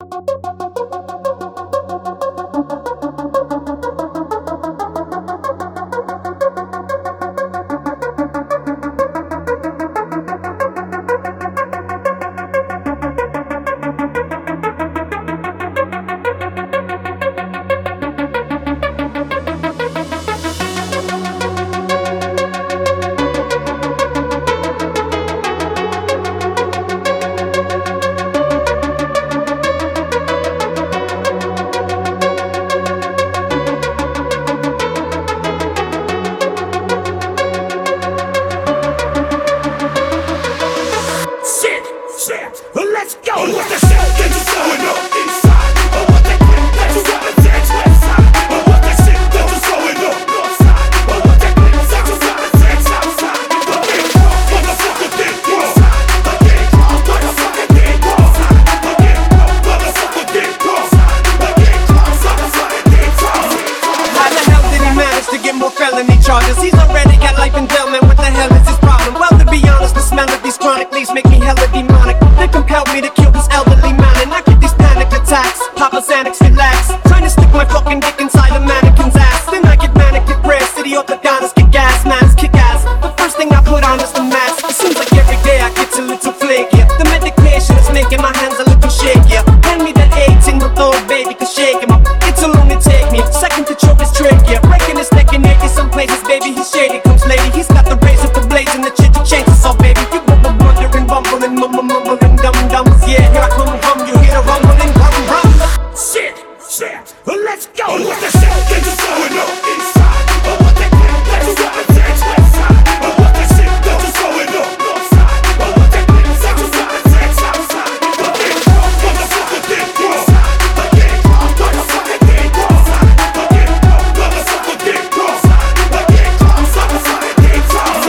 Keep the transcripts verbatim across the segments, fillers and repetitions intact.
Let's go! Oh, what the shit that you sewing up inside? Oh, what that clip that you represent outside? Oh, what that shit that you sewing up outside? Oh, what that clip that you represent outside? Again, motherfucker, dick inside. Again, motherfucker, dick outside. Again, motherfucker, dick outside. Again, motherfucker, dick outside. How the hell did he manage to get more felony charges? He's already got life in jail, man. What the hell is his problem? Well, to be honest, the smell of these chronic leaves make me hella demonic. They compelled me to kill this elderly man, and I get these panic attacks. Papa Xanax, relax. Trying to stick my fucking dick inside a mannequin's ass. Then I get manic depressed. City orthodontists kick ass, man's kick ass. The first thing I put on is the mask. It seems like every day I get a little flakier. The medication is making my hands a little shakier. Hand me that eighteen with old baby, cause shake him up. It's a long to take me. Second to choke is trickier. Breaking his neck and naked some places, baby. He's shady, comes lady. He's got the razor, the blades, and the shit to change us all, baby. You were wondering, bumbling, mumble, mumbling, dum dum. Yeah, here I come hum, you hear the rumbling, rum rum. Shit, shit, let's go! Oh, what the shit that you sewing up inside? Oh, what that clip that you represent outside? Oh, what that shit that you sewing up outside? Oh, what that clip that you represent outside? Again, motherfucker, dick outside. Again, motherfucker, dick outside. Again, motherfucker, dick outside. Again, motherfucker, dick outside.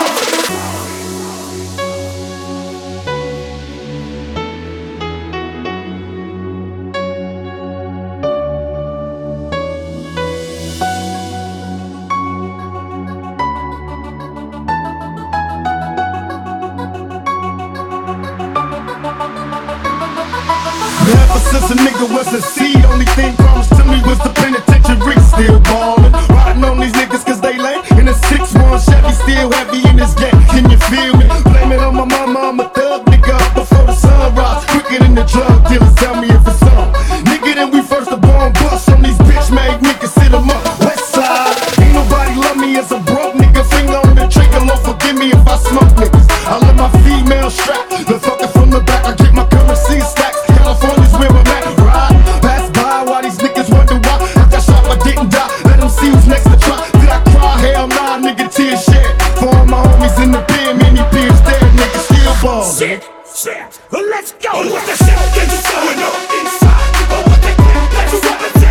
Ever since a nigga was a seed, only thing promised to me was the penitentiary. Still ballin', riding on these niggas cause they lame. In a six one Chevy, still heavy in this game. Can you feel me? Blame it on my mama, I'm a thug nigga up before the sunrise. Quicker than the drug dealers, tell me if it's on. Nigga, then we first the born bust on these bitch made niggas, sit 'em up. West side, ain't nobody love me as a broke nigga. Finger on the trigger, Lord forgive me if I smoke niggas. I let my female strap, the fucker from the back, I get my currency stacks. California's where I'm at, ride, pass by while these niggas wonder why I got shot but didn't die. Let them see who's next to try. Did I cry? Hell nah, nigga, tears shed. For all my homies in the pen, many beers dead, nigga still ball. Shit, shit, let's go! Oh, what the shit that you sewing up inside? Oh, what that clip that you represent